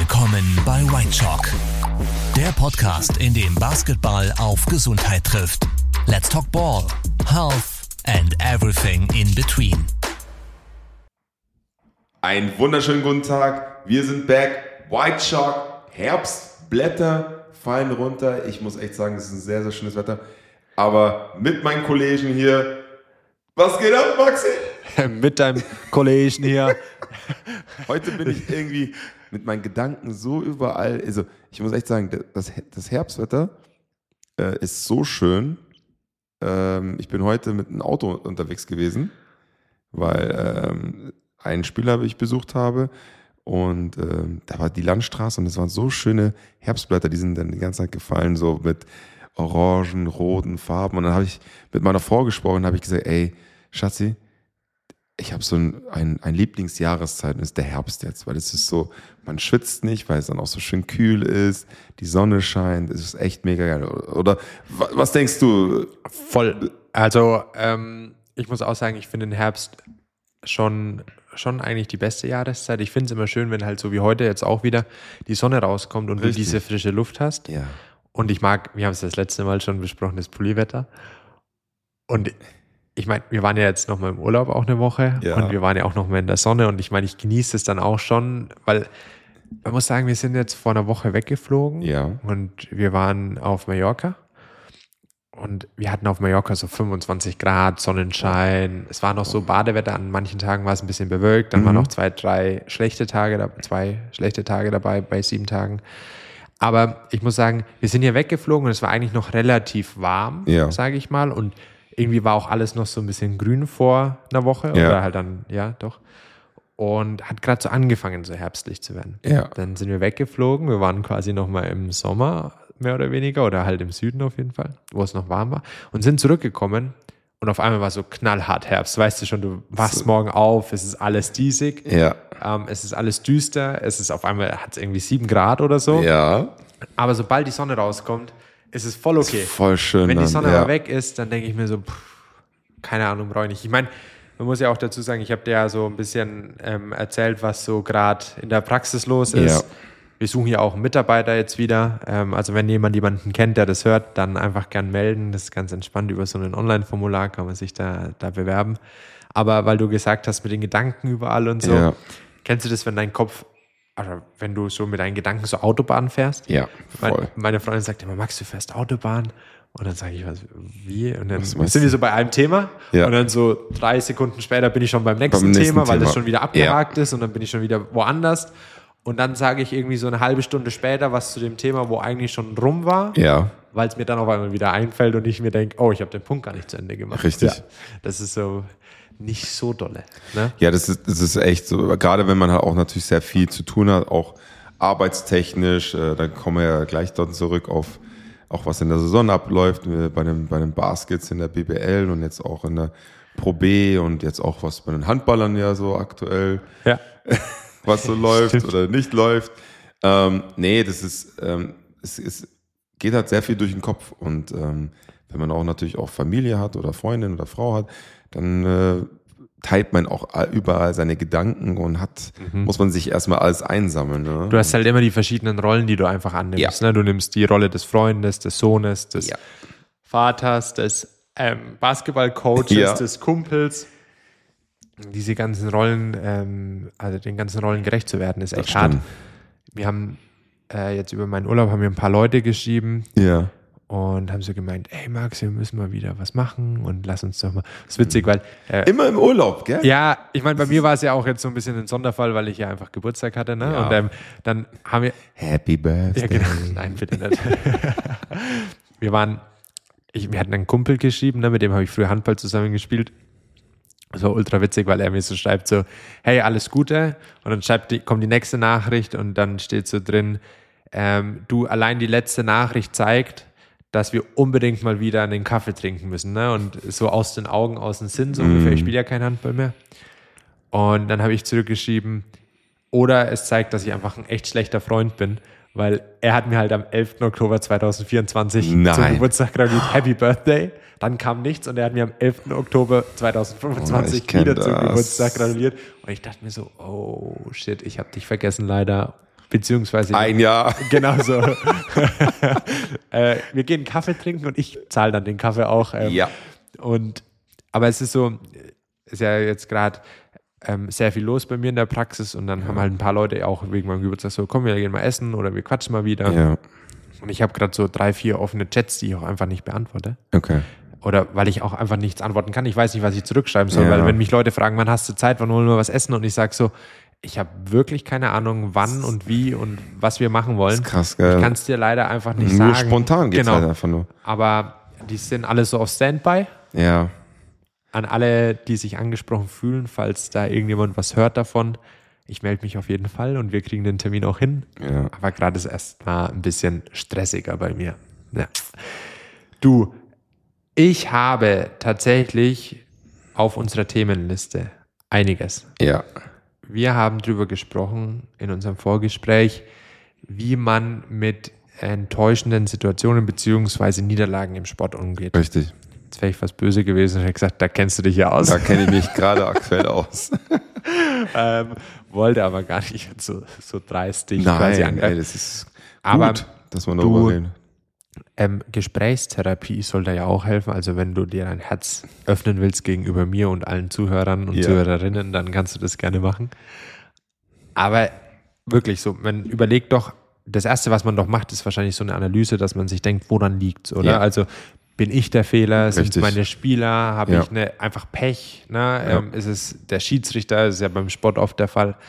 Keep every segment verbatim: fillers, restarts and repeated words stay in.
Willkommen bei White Chalk, der Podcast, in dem Basketball auf Gesundheit trifft. Let's talk ball, health and everything in between. Einen wunderschönen guten Tag, wir sind back, White Chalk, Herbstblätter fallen runter. Ich muss echt sagen, es ist ein sehr, sehr schönes Wetter. Aber mit meinen Kollegen hier, was geht ab, Maxi? Mit deinem Kollegen hier. Heute bin ich irgendwie mit meinen Gedanken so überall. Also ich muss echt sagen, das, das Herbstwetter äh, ist so schön. Ähm, ich bin heute mit einem Auto unterwegs gewesen, weil ähm, einen Spieler ich besucht habe und ähm, da war die Landstraße und es waren so schöne Herbstblätter, die sind dann die ganze Zeit gefallen, so mit orangen, roten Farben. Und dann habe ich mit meiner Frau gesprochen und habe ich gesagt, ey, Schatzi, ich habe so ein, ein, ein Lieblingsjahreszeit und das ist der Herbst jetzt, weil es ist so, man schwitzt nicht, weil es dann auch so schön kühl ist, die Sonne scheint, es ist echt mega geil. Oder was denkst du? Voll. Also ähm, ich muss auch sagen, ich finde den Herbst schon, schon eigentlich die beste Jahreszeit. Ich finde es immer schön, wenn halt so wie heute jetzt auch wieder die Sonne rauskommt und Richtig. du diese frische Luft hast. Ja. Und ich mag, wir haben es das letzte Mal schon besprochen, das Pulliwetter. Und ich meine, wir waren ja jetzt noch mal im Urlaub auch eine Woche ja. und wir waren ja auch noch mal in der Sonne und ich meine, ich genieße es dann auch schon, weil man muss sagen, wir sind jetzt vor einer Woche weggeflogen ja. und wir waren auf Mallorca und wir hatten auf Mallorca so fünfundzwanzig Grad, Sonnenschein, es war noch so Badewetter, an manchen Tagen war es ein bisschen bewölkt, dann mhm. waren noch zwei, drei schlechte Tage, zwei schlechte Tage dabei bei sieben Tagen. Aber ich muss sagen, wir sind hier weggeflogen und es war eigentlich noch relativ warm, ja. sage ich mal, und irgendwie war auch alles noch so ein bisschen grün vor einer Woche ja. oder halt dann, ja, doch. Und hat gerade so angefangen, so herbstlich zu werden. Ja. Dann sind wir weggeflogen. Wir waren quasi nochmal im Sommer, mehr oder weniger, oder halt im Süden auf jeden Fall, wo es noch warm war. Und sind zurückgekommen und auf einmal war so knallhart Herbst. Weißt du schon, du wachst so. morgen auf, es ist alles diesig, ja. ähm, es ist alles düster, es ist auf einmal, hat es irgendwie sieben Grad oder so. Ja. Aber sobald die Sonne rauskommt, ist es voll okay. Ist voll schön. Wenn die Sonne dann, ja. aber weg ist, dann denke ich mir so, pff, keine Ahnung, brauche ich nicht. Ich meine, man muss ja auch dazu sagen, ich habe dir ja so ein bisschen ähm, erzählt, was so gerade in der Praxis los ist. Ja. Wir suchen ja auch einen Mitarbeiter jetzt wieder. Ähm, also wenn jemand jemanden kennt, der das hört, dann einfach gern melden. Das ist ganz entspannt. Über so ein Online-Formular kann man sich da, da bewerben. Aber weil du gesagt hast, mit den Gedanken überall und so, ja. kennst du das, wenn dein Kopf, also wenn du so mit deinen Gedanken so Autobahn fährst? Ja, voll. Meine, meine Freundin sagt immer, Max, du fährst Autobahn? Und dann sage ich, was, wie? Und dann was sind wir so bei einem Thema. Ja. Und dann so drei Sekunden später bin ich schon beim nächsten, beim nächsten Thema, weil Thema. das schon wieder abgehakt ja. ist. Und dann bin ich schon wieder woanders. Und dann sage ich irgendwie so eine halbe Stunde später was zu dem Thema, wo eigentlich schon rum war. Ja. Weil es mir dann auf einmal wieder einfällt und ich mir denke, oh, ich habe den Punkt gar nicht zu Ende gemacht. Richtig. Ja, das ist so nicht so dolle. Ne? Ja, das ist, das ist echt so. Gerade wenn man halt auch natürlich sehr viel zu tun hat, auch arbeitstechnisch, äh, dann kommen wir ja gleich dort zurück auf auch was in der Saison abläuft, bei den, bei den Baskets in der B B L und jetzt auch in der Pro B und jetzt auch was bei den Handballern ja so aktuell, ja. was so läuft Stimmt. oder nicht läuft. Ähm, nee, das ist, ähm, es, es geht halt sehr viel durch den Kopf und ähm, wenn man auch natürlich auch Familie hat oder Freundin oder Frau hat, dann äh, teilt man auch überall seine Gedanken und hat, mhm. muss man sich erstmal alles einsammeln. Ne? Du hast halt immer die verschiedenen Rollen, die du einfach annimmst. Ja. Ne? Du nimmst die Rolle des Freundes, des Sohnes, des ja. Vaters, des ähm, Basketballcoaches, ja. des Kumpels. Diese ganzen Rollen, ähm, also den ganzen Rollen gerecht zu werden, ist echt hart. Wir haben äh, jetzt über meinen Urlaub haben wir ein paar Leute geschrieben. Ja. Und haben so gemeint, ey Max, wir müssen mal wieder was machen und lass uns doch mal. Das ist witzig, weil... Äh, Immer im Urlaub, gell? Ja, ich meine, bei mir war es ja auch jetzt so ein bisschen ein Sonderfall, weil ich ja einfach Geburtstag hatte, ne? Ja. Und ähm, dann haben wir... Happy Birthday. Ja, genau. Nein, bitte nicht. wir waren... Ich, wir hatten einen Kumpel geschrieben, ne? Mit dem habe ich früher Handball zusammen gespielt. Das war ultra witzig, weil er mir so schreibt so, hey, alles Gute. Und dann schreibt die, kommt die nächste Nachricht und dann steht so drin, ähm, du, allein die letzte Nachricht zeigt, dass wir unbedingt mal wieder einen Kaffee trinken müssen, ne? Und so aus den Augen, aus dem Sinn, so mm. ungefähr. Ich spiele ja kein Handball mehr. Und dann habe ich zurückgeschrieben, oder es zeigt, dass ich einfach ein echt schlechter Freund bin, weil er hat mir halt am elften Oktober zweitausendvierundzwanzig Nein. zum Geburtstag gratuliert, Happy Birthday. Dann kam nichts und er hat mir am elften Oktober zweitausendfünfundzwanzig oh, wieder das. zum Geburtstag gratuliert. Und ich dachte mir so, oh shit, ich habe dich vergessen leider. beziehungsweise Ein Jahr. genau so. äh, wir gehen Kaffee trinken und ich zahle dann den Kaffee auch. Ähm, Ja. Und aber es ist so, ist ja jetzt gerade ähm, sehr viel los bei mir in der Praxis und dann ja. haben halt ein paar Leute auch wegen meinem Geburtstag so, komm, wir gehen mal essen oder wir quatschen mal wieder. Ja. Und ich habe gerade so drei, vier offene Chats, die ich auch einfach nicht beantworte. Okay. Oder weil ich auch einfach nichts antworten kann. Ich weiß nicht, was ich zurückschreiben soll, Ja. weil wenn mich Leute fragen, wann hast du Zeit, wann wollen wir was essen und ich sage so, ich habe wirklich keine Ahnung, wann und wie und was wir machen wollen. Das ist krass, gell? Ich kann es dir leider einfach nicht nur sagen. Spontan geht es genau. halt einfach nur. Aber die sind alle so auf Standby. Ja. An alle, die sich angesprochen fühlen, falls da irgendjemand was hört davon, ich melde mich auf jeden Fall und wir kriegen den Termin auch hin. Ja. Aber gerade ist erst mal ein bisschen stressiger bei mir. Ja. Du, ich habe tatsächlich auf unserer Themenliste einiges. Ja. Wir haben darüber gesprochen in unserem Vorgespräch, wie man mit enttäuschenden Situationen beziehungsweise Niederlagen im Sport umgeht. Richtig. Jetzt wäre ich fast böse gewesen und hätte gesagt, da kennst du dich ja aus. Da kenne ich mich gerade aktuell aus. ähm, wollte aber gar nicht so, so dreistig Nein, quasi angreifen. ey, das ist gut, aber dass man du, darüber reden. Ähm, Gesprächstherapie soll da ja auch helfen. Also wenn du dir dein Herz öffnen willst gegenüber mir und allen Zuhörern und Ja. Zuhörerinnen, dann kannst du das gerne machen. Aber wirklich so, man überlegt doch, das Erste, was man doch macht, ist wahrscheinlich so eine Analyse, dass man sich denkt, woran liegt's, oder? Ja. Also bin ich der Fehler? Sind es Richtig. meine Spieler? Habe Ja. ich eine, einfach Pech? Ne? Ja. Ähm, ist es der Schiedsrichter? Das ist ja beim Sport oft der Fall.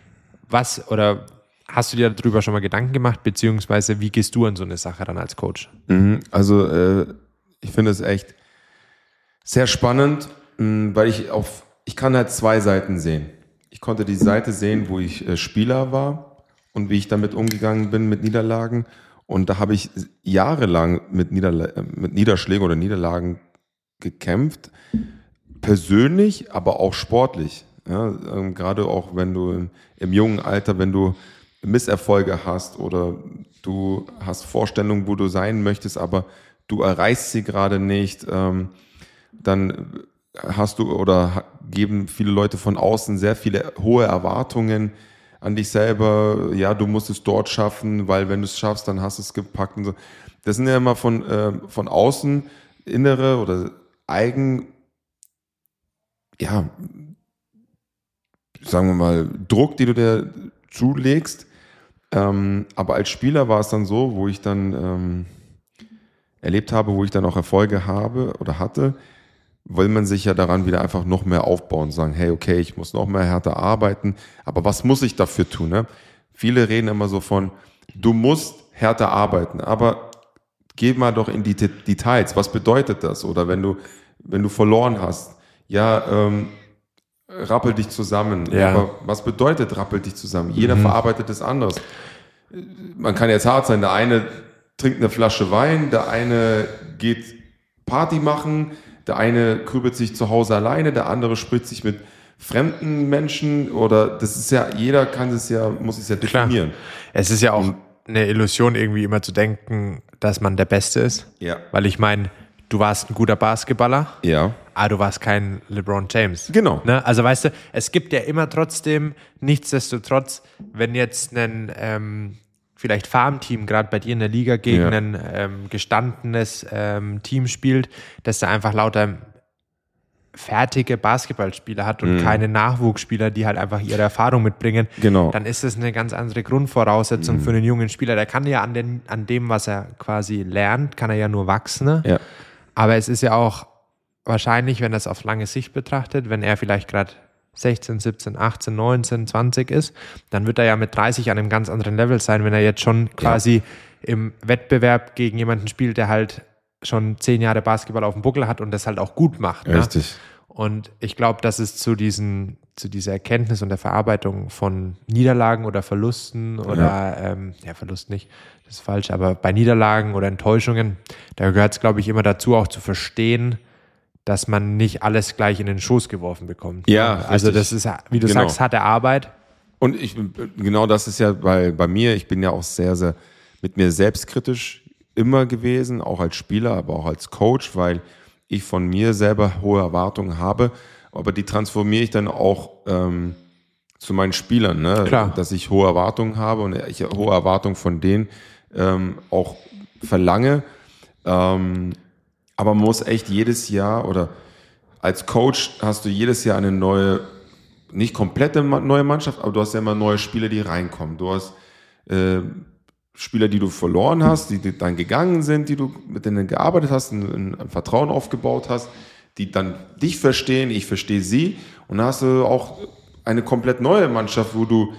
Was oder hast du dir darüber schon mal Gedanken gemacht, beziehungsweise wie gehst du an so eine Sache ran als Coach? Mhm. Also äh, ich finde es echt sehr spannend, mh, weil ich auf, ich kann halt zwei Seiten sehen. Ich konnte die Seite sehen, wo ich äh, Spieler war und wie ich damit umgegangen bin mit Niederlagen. Und da habe ich jahrelang mit, Niederla- mit Niederschlägen oder Niederlagen gekämpft, persönlich, aber auch sportlich. Ja, ähm, gerade auch wenn du im, im jungen Alter, wenn du Misserfolge hast oder du hast Vorstellungen, wo du sein möchtest, aber du erreichst sie gerade nicht, ähm, dann hast du oder ha- geben viele Leute von außen sehr viele hohe Erwartungen an dich selber. Ja, du musst es dort schaffen, weil wenn du es schaffst, dann hast du es gepackt und so. Das sind ja immer von, äh, von außen innere oder eigen, ja, sagen wir mal, Druck, die du dir zulegst. Ähm, aber als Spieler war es dann so, wo ich dann ähm, erlebt habe, wo ich dann auch Erfolge habe oder hatte, will man sich ja daran wieder einfach noch mehr aufbauen und sagen, hey, okay, ich muss noch mehr härter arbeiten, aber was muss ich dafür tun? Ne? Viele reden immer so von, du musst härter arbeiten, aber geh mal doch in die De- Details, was bedeutet das? Oder wenn du, wenn du verloren hast, ja, ähm, rappel dich zusammen. Ja. Aber was bedeutet rappel dich zusammen? Jeder mhm. verarbeitet es anders. Man kann jetzt hart sein, der eine trinkt eine Flasche Wein, der eine geht Party machen, der eine grübelt sich zu Hause alleine, der andere spricht sich mit fremden Menschen oder das ist ja, jeder kann es ja, muss es ja definieren. Klar. Es ist ja auch eine Illusion, irgendwie immer zu denken, dass man der Beste ist. Ja. Weil ich meine, du warst ein guter Basketballer, Ja. aber du warst kein LeBron James. Genau. Ne? Also weißt du, es gibt ja immer trotzdem, nichtsdestotrotz, wenn jetzt ein ähm, vielleicht Farmteam gerade bei dir in der Liga gegen Ja. ein ähm, gestandenes ähm, Team spielt, dass da einfach lauter fertige Basketballspieler hat und Mhm. keine Nachwuchsspieler, die halt einfach ihre Erfahrung mitbringen, Genau. dann ist das eine ganz andere Grundvoraussetzung Mhm. für einen jungen Spieler. Der kann ja an, den, an dem, was er quasi lernt, kann er ja nur wachsen. Ne? Ja. Aber es ist ja auch wahrscheinlich, wenn er es auf lange Sicht betrachtet, wenn er vielleicht gerade sechzehn, siebzehn, achtzehn, neunzehn, zwanzig ist, dann wird er ja mit dreißig an einem ganz anderen Level sein, wenn er jetzt schon quasi im Wettbewerb gegen jemanden spielt, der halt schon zehn Jahre Basketball auf dem Buckel hat und das halt auch gut macht. Ne? Richtig. Und ich glaube, dass es zu diesen, zu dieser Erkenntnis und der Verarbeitung von Niederlagen oder Verlusten oder, ja, ähm, ja Verlust nicht, das ist falsch, aber bei Niederlagen oder Enttäuschungen, da gehört es, glaube ich, immer dazu, auch zu verstehen, dass man nicht alles gleich in den Schoß geworfen bekommt. Ja, also richtig. das ist, wie du Genau. sagst, harte Arbeit. Und ich, genau das ist ja bei, bei mir, ich bin ja auch sehr, sehr mit mir selbstkritisch immer gewesen, auch als Spieler, aber auch als Coach, weil ich von mir selber hohe Erwartungen habe, aber die transformiere ich dann auch ähm, zu meinen Spielern, ne? Klar. Dass ich hohe Erwartungen habe und ich hohe Erwartungen von denen ähm, auch verlange. Ähm, aber man muss echt jedes Jahr oder als Coach hast du jedes Jahr eine neue, nicht komplette neue Mannschaft, aber du hast ja immer neue Spieler, die reinkommen. Du hast äh, Spieler, die du verloren hast, die dann gegangen sind, die du mit denen gearbeitet hast, ein, ein Vertrauen aufgebaut hast, die dann dich verstehen, ich verstehe sie. Und dann hast du auch eine komplett neue Mannschaft, wo du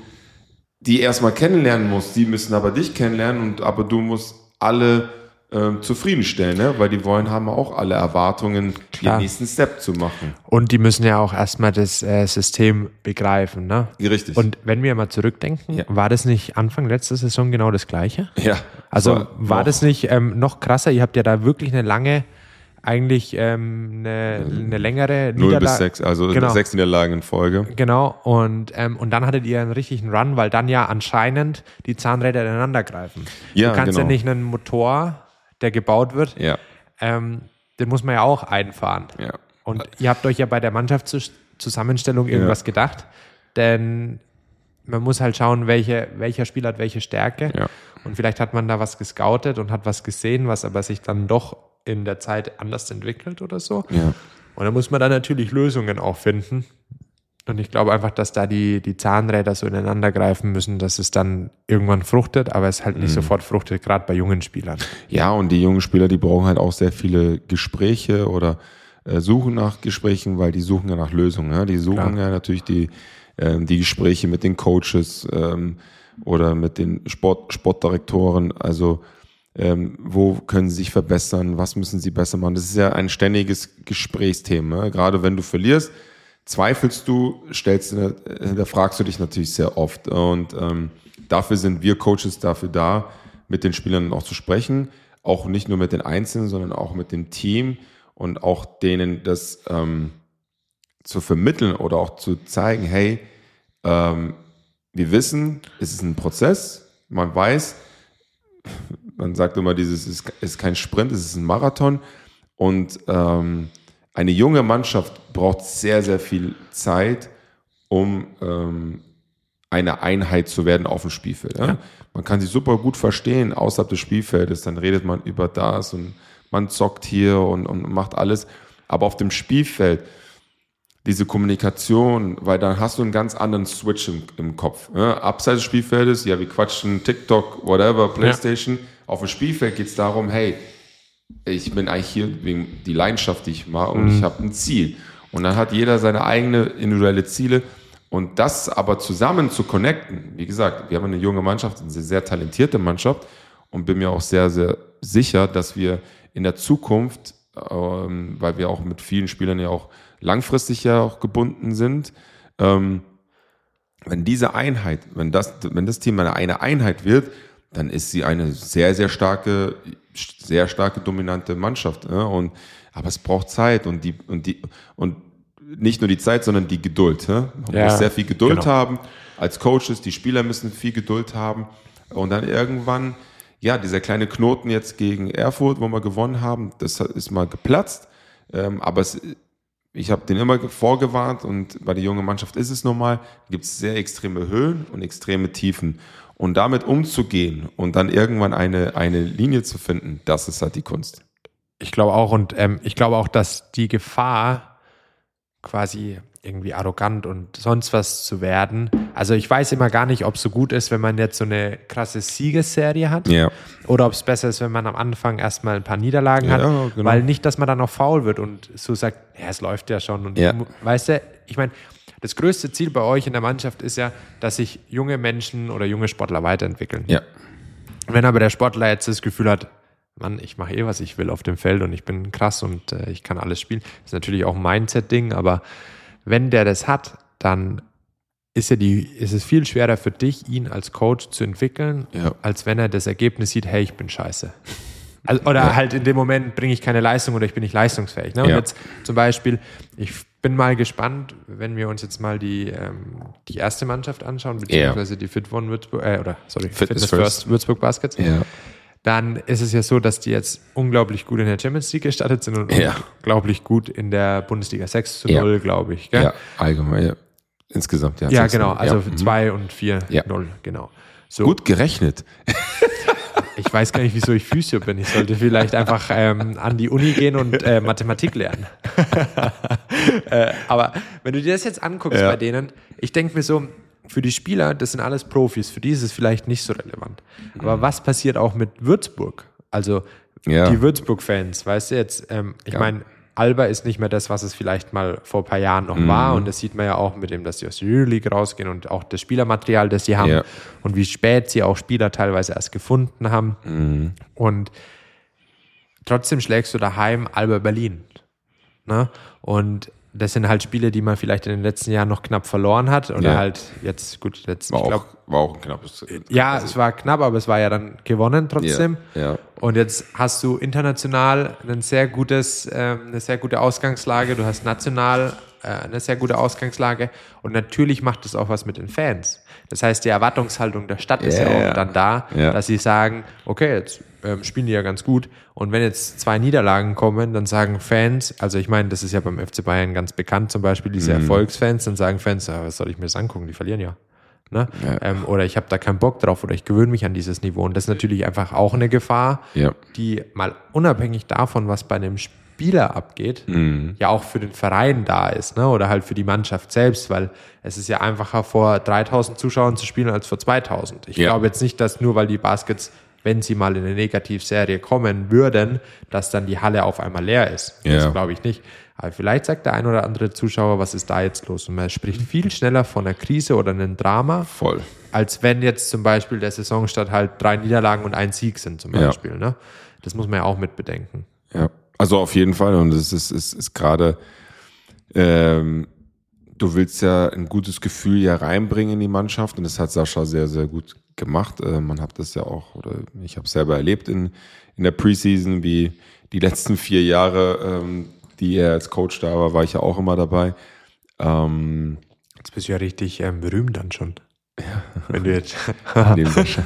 die erstmal kennenlernen musst. Die müssen aber dich kennenlernen, und aber du musst alle äh, zufriedenstellen, ne? Weil die wollen, haben auch alle Erwartungen, Klar. den nächsten Step zu machen. Und die müssen ja auch erstmal das äh, System begreifen. Ne? Richtig. Und wenn wir mal zurückdenken, Ja. war das nicht Anfang letzter Saison genau das Gleiche? ja. Also war war noch- das nicht ähm, noch krasser? Ihr habt ja da wirklich eine lange, eigentlich ähm, eine, eine längere null Niederlage. bis sechs, also Genau. sechs Niederlagen in Folge. Genau, und, ähm, und dann hattet ihr einen richtigen Run, weil dann ja anscheinend die Zahnräder ineinander greifen. Ja, du kannst genau. ja nicht einen Motor, der gebaut wird, Ja, ähm, den muss man ja auch einfahren. ja. Und ihr habt euch ja bei der Mannschaftszusammenstellung irgendwas Ja. gedacht, denn man muss halt schauen, welche, welcher Spieler hat welche Stärke. Ja. Und vielleicht hat man da was gescoutet und hat was gesehen, was aber sich dann doch in der Zeit anders entwickelt oder so. Ja. Und da muss man dann natürlich Lösungen auch finden. Und ich glaube einfach, dass da die, die Zahnräder so ineinander greifen müssen, dass es dann irgendwann fruchtet, aber es halt nicht sofort fruchtet, gerade bei jungen Spielern. Ja, und die jungen Spieler, die brauchen halt auch sehr viele Gespräche oder äh, suchen nach Gesprächen, weil die suchen ja nach Lösungen. Ja? Die suchen Klar. ja natürlich die, ähm, die Gespräche mit den Coaches ähm, oder mit den Sport, Sportdirektoren. Also ähm, wo können sie sich verbessern, was müssen sie besser machen. Das ist ja ein ständiges Gesprächsthema. Ja? Gerade wenn du verlierst, zweifelst du, stellst, hinterfragst du dich natürlich sehr oft. Und ähm, dafür sind wir Coaches dafür da, mit den Spielern auch zu sprechen. Auch nicht nur mit den Einzelnen, sondern auch mit dem Team und auch denen das ähm, zu vermitteln oder auch zu zeigen, hey, ähm, wir wissen, es ist ein Prozess. Man weiß, man sagt immer, dieses ist, ist kein Sprint, es ist ein Marathon. Und ähm, eine junge Mannschaft braucht sehr, sehr viel Zeit, um ähm, eine Einheit zu werden auf dem Spielfeld. Ja? Ja. Man kann sich super gut verstehen außerhalb des Spielfeldes, dann redet man über das und man zockt hier und, und macht alles. Aber auf dem Spielfeld, diese Kommunikation, weil dann hast du einen ganz anderen Switch im, im Kopf. Ja? Abseits des Spielfeldes, ja, wir quatschen TikTok, whatever, Playstation. Ja. Auf dem Spielfeld geht es darum, hey, ich bin eigentlich hier wegen die Leidenschaft, die ich mache, und mhm. ich habe ein Ziel. Und dann hat jeder seine eigene individuelle Ziele. Und das aber zusammen zu connecten, wie gesagt, wir haben eine junge Mannschaft, eine sehr, sehr talentierte Mannschaft, und bin mir auch sehr, sehr sicher, dass wir in der Zukunft, ähm, weil wir auch mit vielen Spielern ja auch langfristig ja auch gebunden sind, ähm, wenn diese Einheit, wenn das, wenn das Team eine, eine Einheit wird, dann ist sie eine sehr, sehr starke, sehr starke dominante Mannschaft. Ja? Und, aber es braucht Zeit und die, und die, und nicht nur die Zeit, sondern die Geduld. Ja? Man Ja, muss sehr viel Geduld genau. haben. Als Coaches, die Spieler müssen viel Geduld haben. Und dann irgendwann, ja, dieser kleine Knoten jetzt gegen Erfurt, wo wir gewonnen haben, das ist mal geplatzt. Ähm, aber es, ich habe den immer vorgewarnt, und bei der jungen Mannschaft ist es normal, gibt es sehr extreme Höhen und extreme Tiefen. Und damit umzugehen und dann irgendwann eine, eine Linie zu finden, das ist halt die Kunst. Ich glaube auch, und ähm, ich glaube auch, dass die Gefahr, quasi irgendwie arrogant und sonst was zu werden, also ich weiß immer gar nicht, ob es so gut ist, wenn man jetzt so eine krasse Siegesserie hat, Ja. oder ob es besser ist, wenn man am Anfang erstmal ein paar Niederlagen Ja, hat, genau. weil nicht, dass man dann auch faul wird und so sagt, ja, es läuft ja schon. Und Ja. weißt du, ich meine, das größte Ziel bei euch in der Mannschaft ist ja, dass sich junge Menschen oder junge Sportler weiterentwickeln. Ja. Wenn aber der Sportler jetzt das Gefühl hat, Mann, ich mache eh, was ich will auf dem Feld und ich bin krass und äh, ich kann alles spielen, ist natürlich auch ein Mindset-Ding, aber wenn der das hat, dann ist, ja die, ist es viel schwerer für dich, ihn als Coach zu entwickeln, Ja. als wenn er das Ergebnis sieht, hey, ich bin scheiße. Also, oder Ja. halt in dem Moment bringe ich keine Leistung oder ich bin nicht leistungsfähig. Ne? Und Ja. jetzt zum Beispiel, ich bin mal gespannt, wenn wir uns jetzt mal die, ähm, die erste Mannschaft anschauen, beziehungsweise die Fit One Würzburg, äh, oder sorry, Fitness Fitness First. First Würzburg Baskets. Ja. Dann ist es ja so, dass die jetzt unglaublich gut in der Champions League gestartet sind und Ja. unglaublich gut in der Bundesliga sechs zu Ja. null, glaube ich. Gell? Ja, allgemein, ja. Insgesamt, ja. Ja, sechs genau. null. Also ja. zwei und vier Ja. null, genau. So. Gut gerechnet. Ich weiß gar nicht, wieso ich Physio bin. Ich sollte vielleicht einfach ähm, an die Uni gehen und äh, Mathematik lernen. äh, aber wenn du dir das jetzt anguckst Ja. bei denen, ich denke mir so, für die Spieler, das sind alles Profis, für die ist es vielleicht nicht so relevant. Aber was passiert auch mit Würzburg? Also Ja. die Würzburg-Fans, weißt du jetzt, ähm, ich Ja. meine, Alba ist nicht mehr das, was es vielleicht mal vor ein paar Jahren noch Mhm. war. Und das sieht man ja auch mit dem, dass sie aus der Euroleague rausgehen und auch das Spielermaterial, das sie haben Ja. und wie spät sie auch Spieler teilweise erst gefunden haben. Mhm. Und trotzdem schlägst du daheim Alba Berlin. Ne? Und das sind halt Spiele, die man vielleicht in den letzten Jahren noch knapp verloren hat. Oder Ja. halt jetzt, gut, jetzt, War, ich glaube, auch, war auch ein knappes. ja, es war knapp, aber es war ja dann gewonnen trotzdem. Ja. Ja. Und jetzt hast du international ein sehr gutes, ähm, eine sehr gute Ausgangslage. Du hast national äh, eine sehr gute Ausgangslage. Und natürlich macht das auch was mit den Fans. Das heißt, die Erwartungshaltung der Stadt ist ja Ja. auch dann da, Ja. dass sie sagen, okay, jetzt ähm, spielen die ja ganz gut. Und wenn jetzt zwei Niederlagen kommen, dann sagen Fans, also ich meine, das ist ja beim F C Bayern ganz bekannt, zum Beispiel diese Mhm. Erfolgsfans, dann sagen Fans, ah, was soll ich mir das angucken, die verlieren ja. Ne? Ja. Ähm, oder ich habe da keinen Bock drauf oder ich gewöhne mich an dieses Niveau. Und das ist natürlich einfach auch eine Gefahr, Ja. die mal unabhängig davon, was bei einem Spieler abgeht, Mhm. ja auch für den Verein da ist, ne? Oder halt für die Mannschaft selbst, weil es ist ja einfacher, vor dreitausend Zuschauern zu spielen als vor zweitausend. Ich Ja. glaube jetzt nicht, dass nur weil die Baskets, wenn sie mal in eine Negativserie kommen würden, dass dann die Halle auf einmal leer ist. Ja. Das glaube ich nicht. Aber vielleicht sagt der ein oder andere Zuschauer, was ist da jetzt los? Und man spricht viel schneller von einer Krise oder einem Drama, Voll. als wenn jetzt zum Beispiel der Saisonstart halt drei Niederlagen und ein Sieg sind zum Ja. Beispiel. Ne? Das muss man ja auch mit bedenken. Ja, also auf jeden Fall. Und es ist, ist, ist gerade, ähm, du willst ja ein gutes Gefühl ja reinbringen in die Mannschaft und das hat Sascha sehr, sehr gut gemacht. Äh, man hat das ja auch, oder ich habe es selber erlebt in, in der Preseason, wie die letzten vier Jahre, ähm, die er als Coach da war, war ich ja auch immer dabei. Ähm, Jetzt bist du ja richtig ähm, berühmt dann schon. Ja. Wenn du jetzt neben Sascha.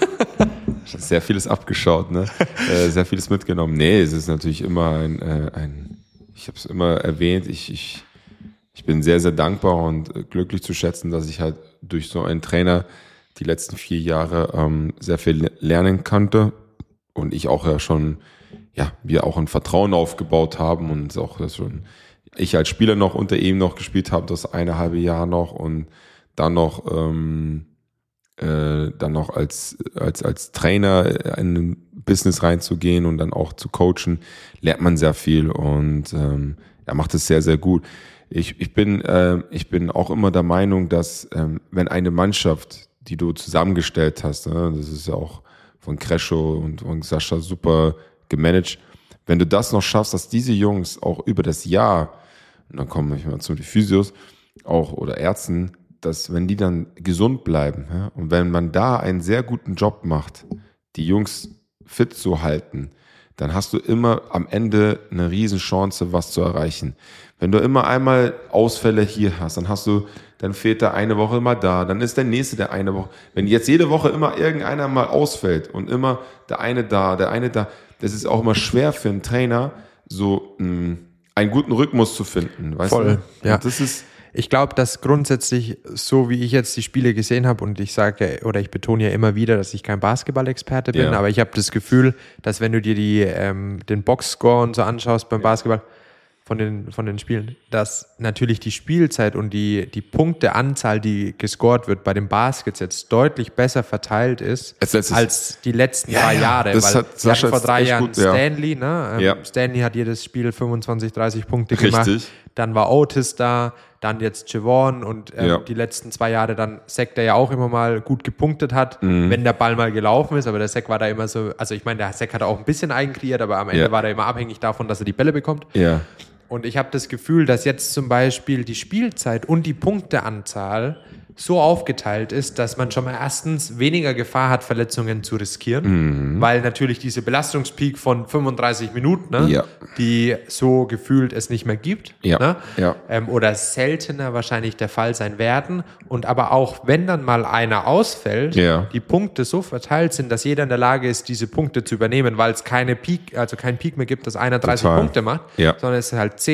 Sehr vieles abgeschaut, ne? äh, sehr vieles mitgenommen. Nee, es ist natürlich immer ein, äh, ein ich habe es immer erwähnt, ich, ich, ich bin sehr, sehr dankbar und äh, glücklich zu schätzen, dass ich halt durch so einen Trainer die letzten vier Jahre ähm, sehr viel lernen konnte und ich auch ja schon, ja, wir auch ein Vertrauen aufgebaut haben und auch das schon, ich als Spieler noch unter ihm noch gespielt habe, das eine halbe Jahr noch und dann noch ähm, äh, dann noch als, als, als Trainer in ein Business reinzugehen und dann auch zu coachen, lernt man sehr viel und ähm, er macht es sehr, sehr gut. Ich, ich, bin, äh, ich bin auch immer der Meinung, dass ähm, wenn eine Mannschaft, die du zusammengestellt hast, ne, das ist ja auch von Krescho und von Sascha super gemanagt, wenn du das noch schaffst, dass diese Jungs auch über das Jahr, und dann kommen wir mal zu den Physios, auch oder Ärzten, dass wenn die dann gesund bleiben, ja, und wenn man da einen sehr guten Job macht, die Jungs fit zu halten, dann hast du immer am Ende eine Riesenchance, was zu erreichen. Wenn du immer einmal Ausfälle hier hast, dann hast du, dann fehlt der eine Woche immer da, dann ist der nächste der eine Woche. Wenn jetzt jede Woche immer irgendeiner mal ausfällt und immer der eine da, der eine da, das ist auch immer schwer für einen Trainer, so mh, einen guten Rhythmus zu finden. Weißt Voll, du? ja. Und das ist Ich glaube, dass grundsätzlich, so wie ich jetzt die Spiele gesehen habe, und ich sage oder ich betone ja immer wieder, dass ich kein Basketball-Experte bin, Ja. aber ich habe das Gefühl, dass wenn du dir die, ähm, den Boxscore und so anschaust beim Basketball von den, von den Spielen, dass natürlich die Spielzeit und die, die Punkteanzahl, die gescored wird, bei den Baskets jetzt deutlich besser verteilt ist Als letztes- als die letzten Ja, drei ja, Jahre. das weil hat wir Sascha hatten vor jetzt drei echt Jahren gut, ja. Stanley, ne? Ähm, Ja. Stanley hat jedes Spiel fünfundzwanzig, dreißig Punkte gemacht. Richtig. Dann war Otis da, dann jetzt Javon und ähm, Ja. die letzten zwei Jahre dann Zach, der ja auch immer mal gut gepunktet hat, Mhm. wenn der Ball mal gelaufen ist, aber der Zach war da immer so, also ich meine, der Zach hat auch ein bisschen eigen kreiert, aber am Ende Ja. war er immer abhängig davon, dass er die Bälle bekommt. ja. Und ich habe das Gefühl, dass jetzt zum Beispiel die Spielzeit und die Punkteanzahl so aufgeteilt ist, dass man schon mal erstens weniger Gefahr hat, Verletzungen zu riskieren, Mhm. weil natürlich diese Belastungspeak von fünfunddreißig Minuten, ne, Ja. die so gefühlt es nicht mehr gibt, Ja. ne, Ja. ähm, oder seltener wahrscheinlich der Fall sein werden. Und aber auch wenn dann mal einer ausfällt, Ja. die Punkte so verteilt sind, dass jeder in der Lage ist, diese Punkte zu übernehmen, weil es keine Peak, also keinen Peak mehr gibt, dass einer dreißig Total. Punkte macht, Ja. sondern es ist halt zehn,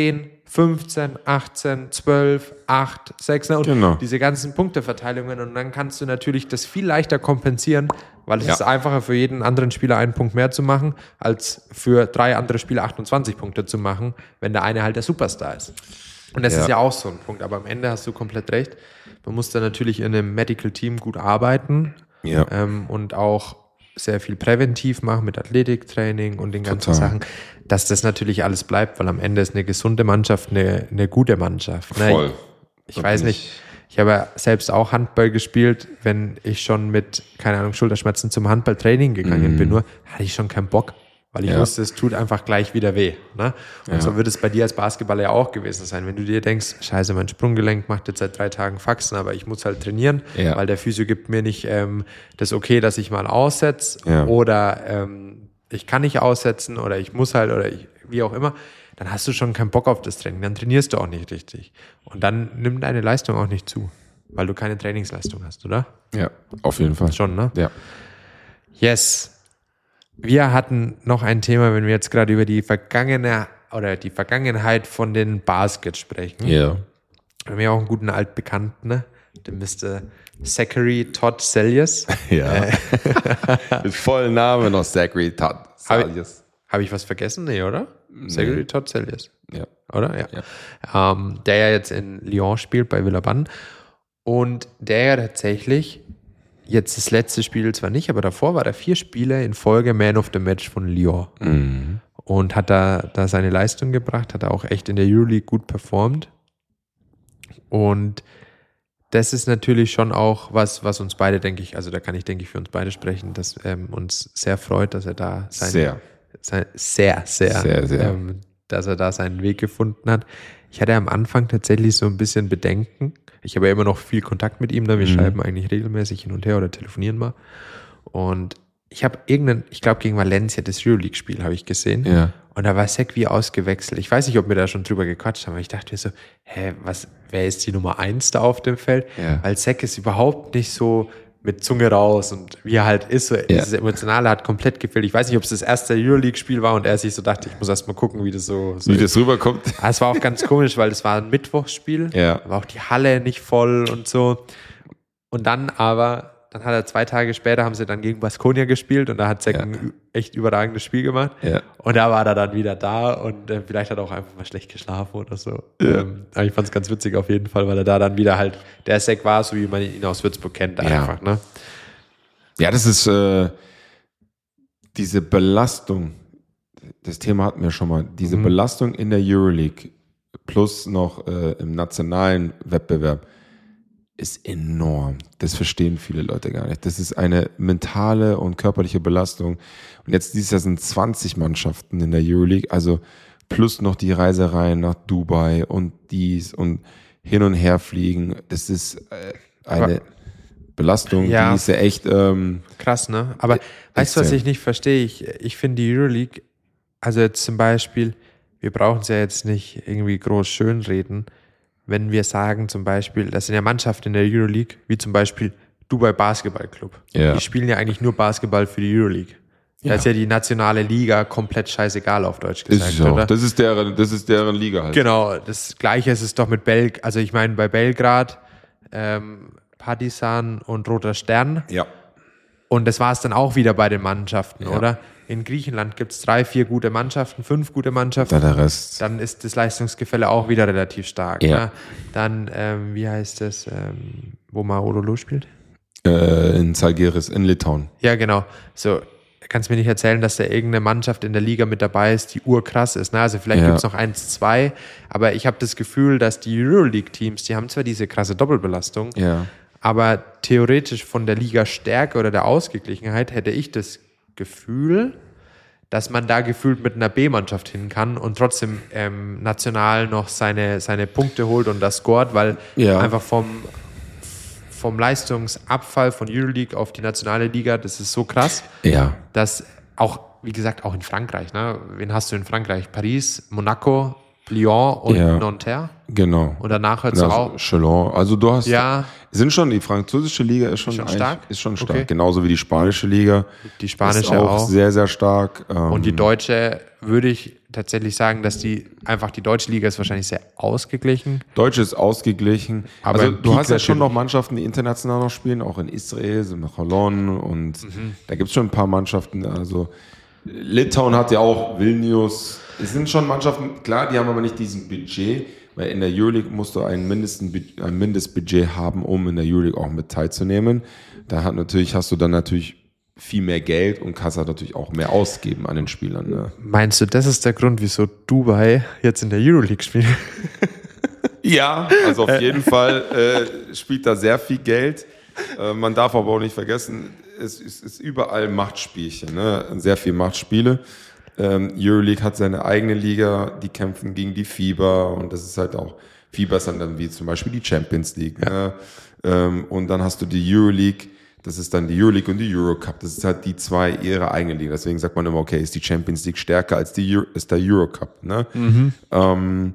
fünfzehn, achtzehn, zwölf, acht, sechs, ne? Und Genau. diese ganzen Punkteverteilungen. Und dann kannst du natürlich das viel leichter kompensieren, weil es Ja. ist einfacher für jeden anderen Spieler einen Punkt mehr zu machen, als für drei andere Spieler achtundzwanzig Punkte zu machen, wenn der eine halt der Superstar ist. Und das Ja. ist ja auch so ein Punkt. Aber am Ende hast du komplett recht. Man muss da natürlich in einem Medical Team gut arbeiten Ja. ähm, und auch sehr viel präventiv machen mit Athletiktraining und den ganzen Total. Sachen, dass das natürlich alles bleibt, weil am Ende ist eine gesunde Mannschaft eine, eine gute Mannschaft. Ne? Voll. Ich, Da ich weiß bin nicht, ich habe ja selbst auch Handball gespielt, wenn ich schon mit, keine Ahnung, Schulterschmerzen zum Handballtraining gegangen bin, nur hatte ich schon keinen Bock, weil ich Ja. wusste, es tut einfach gleich wieder weh. Ne? Und Ja. so wird es bei dir als Basketballer ja auch gewesen sein. Wenn du dir denkst, scheiße, mein Sprunggelenk macht jetzt seit drei Tagen Faxen, aber ich muss halt trainieren, Ja. weil der Physio gibt mir nicht ähm, das okay, dass ich mal aussetze Ja. oder ähm, ich kann nicht aussetzen oder ich muss halt oder ich, wie auch immer, dann hast du schon keinen Bock auf das Training, dann trainierst du auch nicht richtig. Und dann nimmt deine Leistung auch nicht zu, weil du keine Trainingsleistung hast, oder? Ja, auf jeden Fall. Schon, ne? Ja. Yes. Wir hatten noch ein Thema, wenn wir jetzt gerade über die vergangene oder die Vergangenheit von den Baskets sprechen. Ja. Wir haben ja auch einen guten Altbekannten, ne? Den Mister Zachary Todd Sellius. Ja. Mit vollen Namen noch Zachary Todd Sellius. Habe ich was vergessen? Nee, oder? Zachary Todd Sellius. Ja. Oder? Ja. Ähm, der ja jetzt in Lyon spielt, bei Villeurbanne. Und der ja tatsächlich jetzt das letzte Spiel zwar nicht, aber davor war er vier Spiele in Folge Man of the Match von Lyon. Mhm. Und hat da, da seine Leistung gebracht, hat er auch echt in der Euroleague gut performt. Und das ist natürlich schon auch was, was uns beide, denke ich, also da kann ich, denke ich, für uns beide sprechen, dass ähm, uns sehr freut, dass er da sein, Sehr. sein sehr, sehr, Sehr, sehr. Ähm, dass er da seinen Weg gefunden hat. Ich hatte am Anfang tatsächlich so ein bisschen Bedenken. Ich habe ja immer noch viel Kontakt mit ihm, da wir Mhm. schreiben eigentlich regelmäßig hin und her oder telefonieren mal. Und ich habe irgendeinen, ich glaube gegen Valencia, das Euroleague-Spiel habe ich gesehen. Ja. Und da war Zach wie ausgewechselt. Ich weiß nicht, ob wir da schon drüber gequatscht haben, aber ich dachte mir so, hä, was, wer ist die Nummer eins da auf dem Feld? Ja. Weil Zach ist überhaupt nicht so mit Zunge raus und wie er halt ist, so dieses Emotionale hat komplett gefehlt. Ich weiß nicht, ob es das erste Euroleague-Spiel war und er sich so dachte, ich muss erst mal gucken, wie das so, so Wie das rüberkommt. Ah, es war auch ganz komisch, weil es war ein Mittwochsspiel, Ja. war auch die Halle nicht voll und so. Und dann aber, dann hat er zwei Tage später, haben sie dann gegen Baskonia gespielt und da hat Zach Ja. ein echt überragendes Spiel gemacht. Ja. Und da war er dann wieder da und äh, vielleicht hat er auch einfach mal schlecht geschlafen oder so. Ja. Ähm, aber ich fand es ganz witzig auf jeden Fall, weil er da dann wieder halt der Zach war, so wie man ihn aus Würzburg kennt, Ja. einfach. Ne? Ja, das ist äh, diese Belastung. Das Thema hatten wir schon mal. Diese Mhm. Belastung in der Euroleague plus noch äh, im nationalen Wettbewerb ist enorm. Das verstehen viele Leute gar nicht. Das ist eine mentale und körperliche Belastung. Und jetzt dieses Jahr sind zwanzig Mannschaften in der Euroleague, also plus noch die Reisereien nach Dubai und dies und hin und her fliegen. Das ist äh, eine Aber- Belastung, Ja. die ist ja echt ähm, Krass, ne? Aber weißt du, was extrem. ich nicht verstehe? Ich, ich finde die Euroleague, also jetzt zum Beispiel, wir brauchen es ja jetzt nicht irgendwie groß schönreden, wenn wir sagen zum Beispiel, das sind ja Mannschaften in der Euroleague, wie zum Beispiel Dubai Basketball Club. Ja. Die spielen ja eigentlich nur Basketball für die Euroleague. Da Ja. ist ja die nationale Liga komplett scheißegal, auf Deutsch Das gesagt, ist, auch, oder? das, ist deren, das ist deren Liga halt. Genau, das Gleiche ist es doch mit Belg, also ich meine bei Belgrad, ähm, Partizan und Roter Stern. Ja. Und das war es dann auch wieder bei den Mannschaften, Ja. oder? In Griechenland gibt es drei, vier gute Mannschaften, fünf gute Mannschaften. Da der Rest. Dann ist das Leistungsgefälle auch wieder relativ stark. Ja. Ne? Dann, ähm, wie heißt das, ähm, wo Maololo spielt? Äh, in Zalgiris, in Litauen. Ja, genau. So, kannst mir nicht erzählen, dass da irgendeine Mannschaft in der Liga mit dabei ist, die urkrass ist. Ne? Also vielleicht Ja. gibt es noch eins, zwei, aber ich habe das Gefühl, dass die Euroleague-Teams, die haben zwar diese krasse Doppelbelastung, Ja. aber theoretisch von der Liga-Stärke oder der Ausgeglichenheit hätte ich das Gefühl, dass man da gefühlt mit einer B-Mannschaft hin kann und trotzdem ähm, national noch seine, seine Punkte holt und das scored, weil Ja. einfach vom, vom Leistungsabfall von Euroleague auf die nationale Liga, das ist so krass, Ja. dass auch, wie gesagt, auch in Frankreich, ne? Wen hast du in Frankreich? Paris, Monaco, Lyon und Ja. Nanterre. Genau. Und danach hört es Also, auch. Chalon. Also du hast, Ja, sind schon, die französische Liga ist schon, schon eigentlich- stark? Ist schon stark. Okay. Genauso wie die spanische Liga. die spanische ist auch, auch. sehr, sehr stark. Ähm, Und die deutsche würde ich tatsächlich sagen, dass die einfach die deutsche Liga ist wahrscheinlich sehr ausgeglichen. Deutsche ist ausgeglichen. Aber also im du Peak hast ja schon noch natürlich. Mannschaften, die international noch spielen, auch in Israel, so in Cholon und Mhm. da gibt es schon ein paar Mannschaften. Also Litauen hat ja auch Vilnius. Es sind schon Mannschaften, klar, die haben aber nicht diesen Budget, weil in der Euroleague musst du einen Mindesten, ein Mindestbudget haben, um in der Euroleague auch mit teilzunehmen. Da hat natürlich, hast du dann natürlich viel mehr Geld und kannst halt natürlich auch mehr ausgeben an den Spielern. Ne? Meinst du, das ist der Grund, wieso Dubai jetzt in der Euroleague spielt? Ja, also auf jeden Fall äh, spielt da sehr viel Geld. Äh, man darf aber auch nicht vergessen, es, es ist überall Machtspielchen, ne? Sehr viel Machtspiele. Ähm, Euroleague hat seine eigene Liga, die kämpfen gegen die FIBA und das ist halt auch, FIBA ist dann wie zum Beispiel die Champions League. Ja. Ne? Ähm, und dann hast du die Euroleague, das ist dann die Euroleague und die Eurocup. Das ist halt die zwei ihre eigene Liga. Deswegen sagt man immer, okay, ist die Champions League stärker als die Euro, ist der Eurocup. Ne? Mhm. Ähm,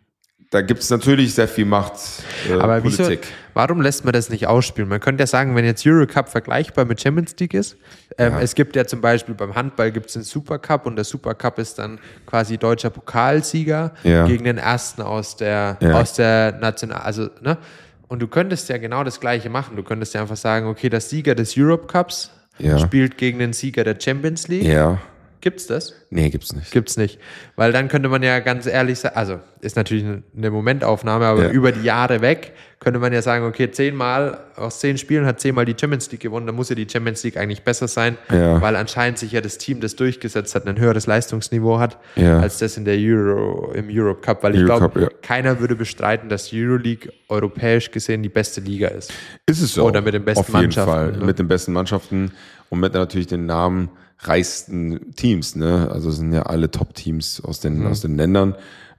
da gibt es natürlich sehr viel Macht, äh, Aber Politik. wieso, warum lässt man das nicht ausspielen? Man könnte ja sagen, wenn jetzt Eurocup vergleichbar mit Champions League ist, ähm, Ja. es gibt ja zum Beispiel beim Handball gibt es den Supercup und der Supercup ist dann quasi deutscher Pokalsieger Ja. gegen den ersten aus der, Ja. aus der National, also, ne? Und du könntest ja genau das Gleiche machen. Du könntest ja einfach sagen, okay, der Sieger des Europe Cups Ja. spielt gegen den Sieger der Champions League. Ja, Gibt's das? nee, gibt's nicht. Gibt's nicht. Weil dann könnte man ja ganz ehrlich sagen, also ist natürlich eine Momentaufnahme, aber Ja. über die Jahre weg könnte man ja sagen, okay, zehnmal aus zehn Spielen hat zehnmal die Champions League gewonnen, dann muss ja die Champions League eigentlich besser sein, Ja. weil anscheinend sich ja das Team, das durchgesetzt hat, ein höheres Leistungsniveau hat, Ja. als das in der Euro, im Europe Cup, weil ich Eurocup, glaube, ja. keiner würde bestreiten, dass die Euroleague europäisch gesehen die beste Liga ist. Ist es so. Oder mit den besten Auf jeden Mannschaften, Fall. ne? Mit den besten Mannschaften und mit natürlich den namenreichsten Teams. Ne? Also es sind ja alle Top-Teams aus den, Mhm. aus den Ländern.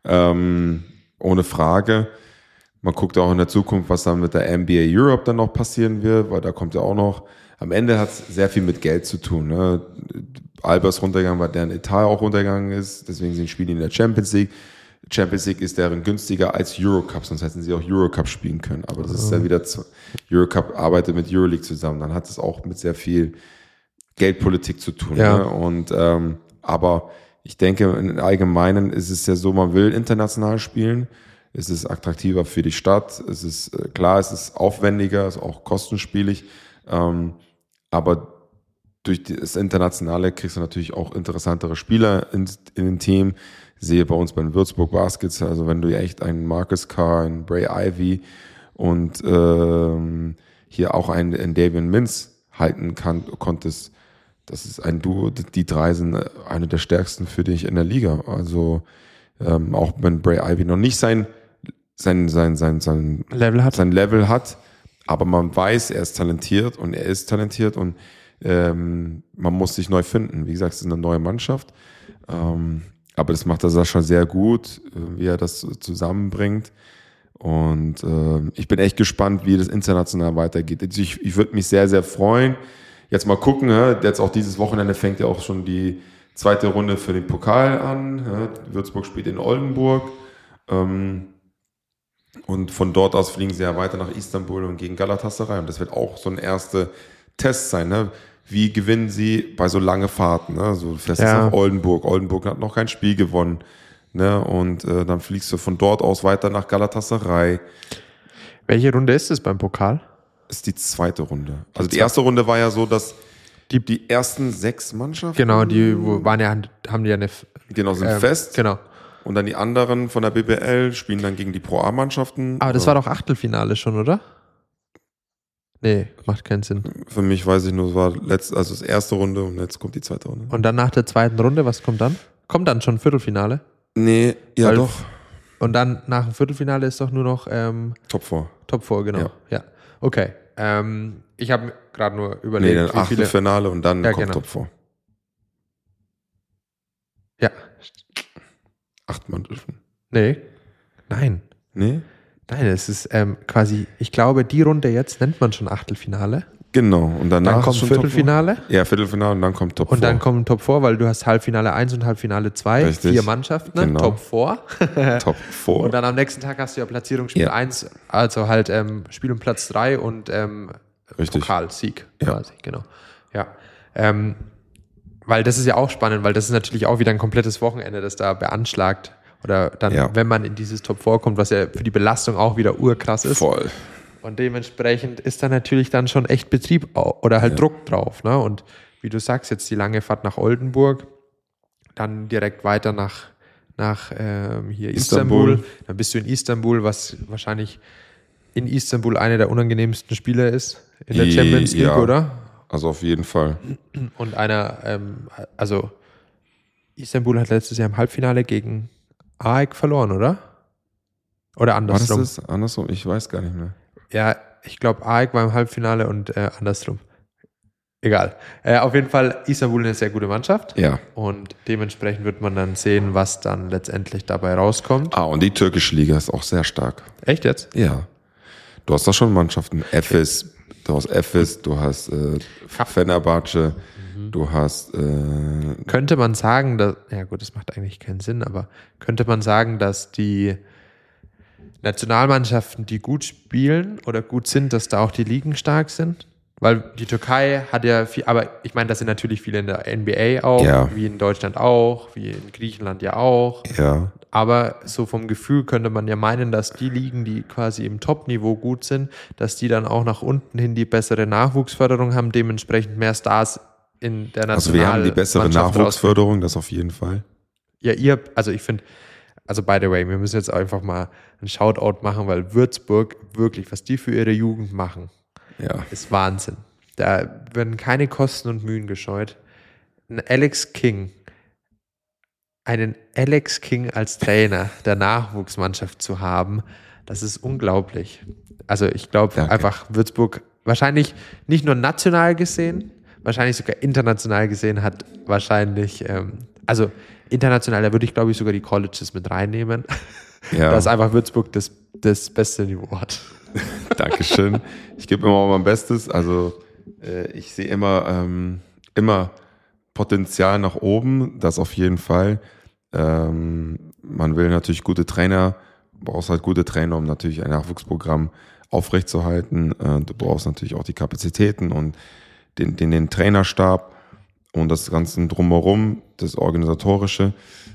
Ähm, ohne Frage. Man guckt auch in der Zukunft, was dann mit der N B A Europe dann noch passieren wird, weil da kommt ja auch noch, am Ende hat es sehr viel mit Geld zu tun. Ne? Alba ist runtergegangen, weil deren Etat auch runtergegangen ist, deswegen sind Spiele in der Champions League. Champions League ist deren günstiger als Eurocup, sonst hätten sie auch Eurocup spielen können. Aber das ist ja wieder, zu, Eurocup arbeitet mit Euroleague zusammen, dann hat es auch mit sehr viel Geldpolitik zu tun. Ja. Ne? Und ähm, aber ich denke, im Allgemeinen ist es ja so, man will international spielen. Es ist attraktiver für die Stadt. Es ist äh, klar, es ist aufwendiger, es ist auch kostenspielig. Ähm, aber durch die, das Internationale kriegst du natürlich auch interessantere Spieler in, in den Team. Ich sehe bei uns bei den Würzburg Baskets, also wenn du echt einen Marcus Carr, einen Bray Ivy und ähm, hier auch einen, einen Davian Mintz halten kann, konntest, das ist ein Duo, die drei sind eine der stärksten für dich in der Liga. Also ähm, auch wenn Bray Ivy noch nicht sein, sein, sein, sein, sein Level hat. sein Level hat, aber man weiß, er ist talentiert und er ist talentiert und ähm, man muss sich neu finden. Wie gesagt, es ist eine neue Mannschaft, ähm, aber das macht der Sascha sehr gut, äh, wie er das zusammenbringt und äh, ich bin echt gespannt, wie das international weitergeht. Also ich, ich würde mich sehr, sehr freuen. Jetzt mal gucken, ja, jetzt auch dieses Wochenende fängt ja auch schon die zweite Runde für den Pokal an. Ja, Würzburg spielt in Oldenburg. Ähm, und von dort aus fliegen sie ja weiter nach Istanbul und gegen Galatasaray. Und das wird auch so ein erster Test sein. Ne? Wie gewinnen sie bei so langen Fahrten? Ne? So, du fährst Ja. jetzt nach Oldenburg. Oldenburg hat noch kein Spiel gewonnen. Ne? Und äh, dann fliegst du von dort aus weiter nach Galatasaray. Welche Runde ist es beim Pokal? Ist die zweite Runde. Also die erste Runde war ja so, dass die, die ersten sechs Mannschaften Genau, die wo- waren ja, haben die ja eine genau sind ähm, fest. Genau. Und dann die anderen von der B B L spielen dann gegen die Pro A-Mannschaften. Aber das war doch Achtelfinale schon, oder? Nee, macht keinen Sinn. Für mich weiß ich nur, es war letzt, also das erste Runde und jetzt kommt die zweite Runde. Und dann nach der zweiten Runde, was kommt dann? Kommt dann schon Viertelfinale? Nee, ja Weil- doch. Und dann nach dem Viertelfinale ist doch nur noch ähm, Top vier. Top vier, genau. Ja, Ja. okay. Ähm, ich habe gerade nur Nee, überlegt, dann wie viele... Achtelfinale und dann Ja, kommt genau. Top vier. Ja, Acht Mannschaften. nee, nein. Nee? Nein, es ist ähm, quasi, ich glaube, die Runde jetzt nennt man schon Achtelfinale. Genau. Und danach Dann kommt schon Viertelfinale. Top vier. Ja, Viertelfinale und dann kommt Top Und vier. dann kommt Top vier, weil du hast Halbfinale eins und Halbfinale zwei, Richtig. vier Mannschaften, ne? Genau. Top vier. Top vier. Und dann am nächsten Tag hast du ja Platzierungsspiel Ja. eins, also halt ähm, Spiel um Platz drei und ähm, Richtig. Pokalsieg Ja. quasi, genau. Ja. Ähm, weil das ist ja auch spannend, weil das ist natürlich auch wieder ein komplettes Wochenende, das da beanschlagt. Oder dann, Ja. wenn man in dieses Top vier kommt, was ja für die Belastung auch wieder urkrass ist. Voll. Und dementsprechend ist da natürlich dann schon echt Betrieb au- oder halt Ja. Druck drauf. Ne? Und wie du sagst, jetzt die lange Fahrt nach Oldenburg, dann direkt weiter nach, nach ähm, hier Istanbul. Istanbul. Dann bist du in Istanbul, was wahrscheinlich in Istanbul eine der unangenehmsten Spiele ist in der I- Champions League, ja. oder? Also auf jeden Fall. Und einer, ähm, also Istanbul hat letztes Jahr im Halbfinale gegen A E K verloren, oder? Oder War das andersrum? das? Andersrum? Ich weiß gar nicht mehr. Ja, ich glaube, A E K war im Halbfinale und äh, andersrum. Egal. Äh, auf jeden Fall Istanbul eine sehr gute Mannschaft. Ja. Und dementsprechend wird man dann sehen, was dann letztendlich dabei rauskommt. Ah, und die türkische Liga ist auch sehr stark. Echt jetzt? Ja. Du hast da schon Mannschaften. Efes, du hast Efes, du hast äh, Fenerbahce, du hast äh, Könnte man sagen, dass, ja gut, das macht eigentlich keinen Sinn, aber könnte man sagen, dass die Nationalmannschaften, die gut spielen oder gut sind, dass da auch die Ligen stark sind? Weil die Türkei hat ja viel, aber ich meine, das sind natürlich viele in der N B A auch, Ja. wie in Deutschland auch, wie in Griechenland ja auch. ja, Aber so vom Gefühl könnte man ja meinen, dass die Ligen, die quasi im Top-Niveau gut sind, dass die dann auch nach unten hin die bessere Nachwuchsförderung haben, dementsprechend mehr Stars in der National also wir haben die bessere Mannschaft Nachwuchsförderung, das auf jeden Fall. ja, ihr, also ich finde, also by the way, wir müssen jetzt einfach mal einen Shoutout machen, weil Würzburg wirklich, was die für ihre Jugend machen, Ja. ist Wahnsinn. Da werden keine Kosten und Mühen gescheut. Ein Alex King, einen Alex King als Trainer der Nachwuchsmannschaft zu haben, das ist unglaublich. Also ich glaube Danke. einfach Würzburg wahrscheinlich nicht nur national gesehen, wahrscheinlich sogar international gesehen hat wahrscheinlich, ähm, also international, da würde ich glaube ich sogar die Colleges mit reinnehmen, Ja. dass einfach Würzburg das, das beste Niveau hat. Dankeschön. Ich gebe immer mein Bestes. Also äh, ich sehe immer, ähm, immer Potenzial nach oben, das auf jeden Fall. Ähm, man will natürlich gute Trainer, brauchst halt gute Trainer, um natürlich ein Nachwuchsprogramm aufrechtzuerhalten. Äh, du brauchst natürlich auch die Kapazitäten und den, den, den Trainerstab und das Ganze drumherum, das Organisatorische.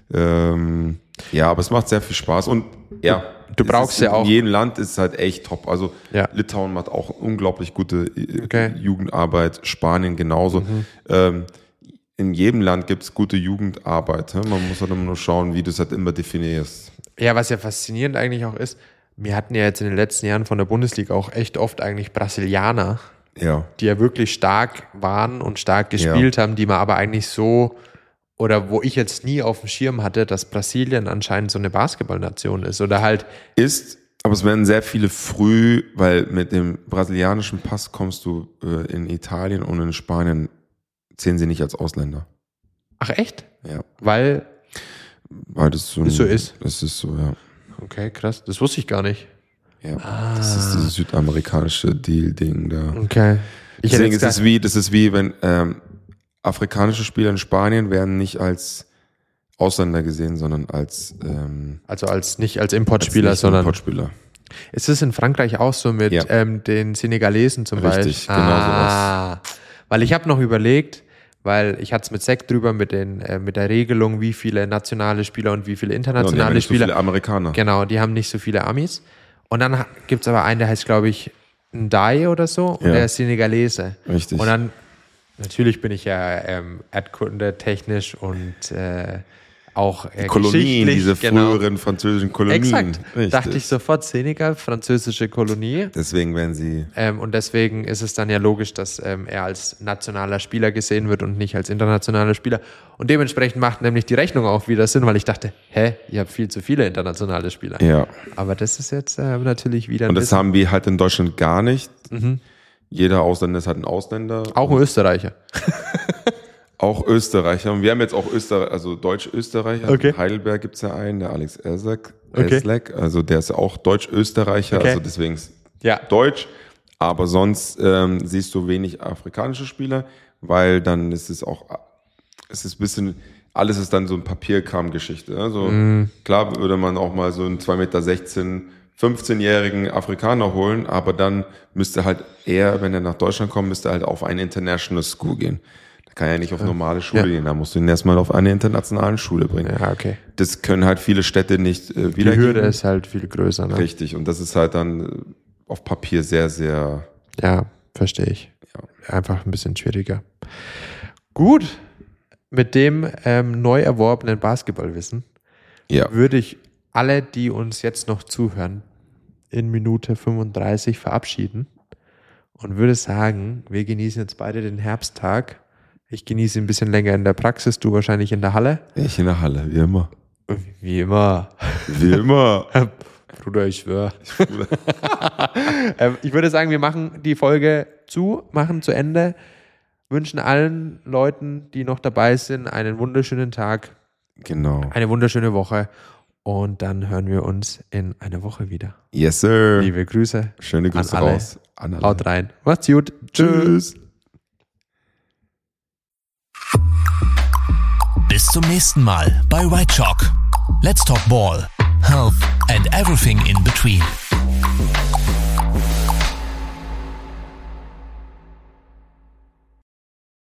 Ähm, ja, aber es macht sehr viel Spaß und ja, Du es brauchst ist, ja auch- in jedem Land ist es halt echt top. Also Ja. Litauen macht auch unglaublich gute äh, Okay. Jugendarbeit, Spanien genauso. Ähm, in jedem Land gibt es gute Jugendarbeit. hä? Man muss halt immer nur schauen, wie du es halt immer definierst. Ja, was ja faszinierend eigentlich auch ist, wir hatten ja jetzt in den letzten Jahren von der Bundesliga auch echt oft eigentlich Brasilianer, Ja, die ja wirklich stark waren und stark gespielt haben, die man aber eigentlich so, oder wo ich jetzt nie auf dem Schirm hatte, dass Brasilien anscheinend so eine Basketballnation ist oder halt, ist, aber es werden sehr viele früh, weil mit dem brasilianischen Pass kommst du äh, in Italien und in Spanien, zählen sie nicht als Ausländer. ach echt? Ja, Weil, weil das so, Ist so ist. Das ist so, ja. okay, krass, das wusste ich gar nicht. ja. Das ist dieses südamerikanische Deal-Ding da. Okay. Ich hätte Deswegen jetzt ist es gar- wie, das ist wie, wenn ähm, afrikanische Spieler in Spanien werden nicht als Ausländer gesehen, sondern als, ähm, also als nicht als Importspieler, als sondern Importspieler. ist es in Frankreich auch so mit Ja. ähm, den Senegalesen zum Richtig, Beispiel? genau ah, Weil ich habe noch überlegt, weil ich hatte es mit Sek drüber mit, den, äh, mit der Regelung, wie viele nationale Spieler und wie viele Ja, und die haben internationale nicht so Spieler. viele Amerikaner. Genau, die haben nicht so viele Amis. Und dann gibt es aber einen, der heißt, glaube ich, Ndaye oder so, und Ja. der ist Senegalese. Richtig. Und dann, natürlich bin ich ja ähm, Erdkunde technisch und äh, auch äh, Kolonien, geschichtlich, diese genau. früheren französischen Kolonien. Exakt. Richtig. Dachte ich sofort, Senegal, französische Kolonie. Deswegen werden sie, Ähm, und deswegen ist es dann ja logisch, dass ähm, er als nationaler Spieler gesehen wird und nicht als internationaler Spieler. Und dementsprechend macht nämlich die Rechnung auch wieder Sinn, weil ich dachte, hä, ihr habt viel zu viele internationale Spieler. ja. Aber das ist jetzt äh, natürlich wieder ein Und das bisschen, haben wir halt in Deutschland gar nicht. Jeder Ausländer ist halt ein Ausländer. auch ein Österreicher. Auch Österreicher. Und wir haben jetzt auch Österreich, also Deutsch-Österreicher. Okay. In Heidelberg gibt es ja einen, der Alex Ersak. Okay. Erslek. Also der ist ja auch Deutsch-Österreicher. Okay. Also deswegen ist Ja. Deutsch. Aber sonst ähm, siehst du wenig afrikanische Spieler, weil dann ist es auch, es ist ein bisschen, alles ist dann so ein Papierkram-Geschichte. Also mm. klar würde man auch mal so einen zwei Meter sechzehn, fünfzehnjährigen Afrikaner holen, aber dann müsste halt er, wenn er nach Deutschland kommt, müsste halt auf eine International School gehen. Da kann er ja nicht auf normale Schule ja. gehen, da musst du ihn erstmal auf eine internationale Schule bringen. Ja, okay. Das können halt viele Städte nicht äh, wiedergeben. Die Hürde ist halt viel größer. Ne? Richtig, und das ist halt dann auf Papier sehr, sehr... Ja, verstehe ich. Ja. Einfach ein bisschen schwieriger. Gut, mit dem ähm, neu erworbenen Basketballwissen ja. würde ich alle, die uns jetzt noch zuhören, in Minute fünfunddreißig verabschieden und würde sagen, wir genießen jetzt beide den Herbsttag. Ich genieße ein bisschen länger in der Praxis, du wahrscheinlich in der Halle. Ich in der Halle, wie immer. Wie immer. Wie immer. Bruder, ich schwöre. Ich würde sagen, wir machen die Folge zu, machen zu Ende, wünschen allen Leuten, die noch dabei sind, einen wunderschönen Tag. Genau. Eine wunderschöne Woche. Und dann hören wir uns in einer Woche wieder. Yes, sir. Liebe Grüße. Schöne Grüße an alle. raus. An alle. Haut rein. Macht's gut. Tschüss. Bis zum nächsten Mal bei White Chalk. Let's talk ball, health and everything in between.